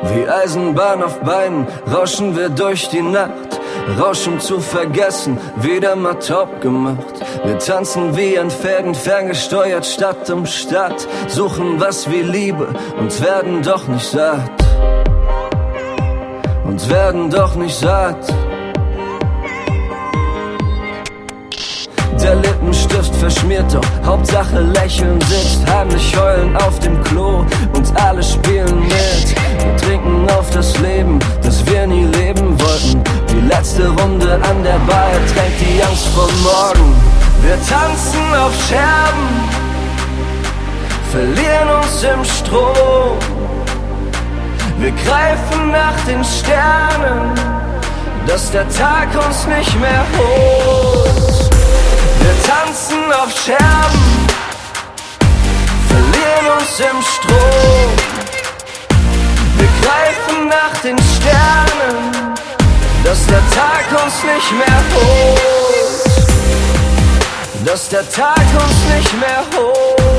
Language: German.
Wie Eisenbahn auf Beinen rauschen wir durch die Nacht. Rausch um zu vergessen, wieder mal taub gemacht. Wir tanzen wie ein Fäden, ferngesteuert Stadt um Stadt. Suchen was wie Liebe und werden doch nicht satt. Und werden doch nicht satt. Der Lippenstift verschmiert, doch Hauptsache lächeln sitzt. Heimlich heulen auf dem Klo und alle spielen mit. Wir trinken auf das Leben, das wir nie leben wollten. Die letzte Runde an der Bar ertränkt die Angst vor morgen. Wir tanzen auf Scherben, verlieren uns im Strom. Wir greifen nach den Sternen, dass der Tag uns nicht mehr holt. Wir tanzen auf Scherben, verlieren uns im Strom. Wir greifen nach den Sternen, dass der Tag uns nicht mehr holt. Dass der Tag uns nicht mehr holt.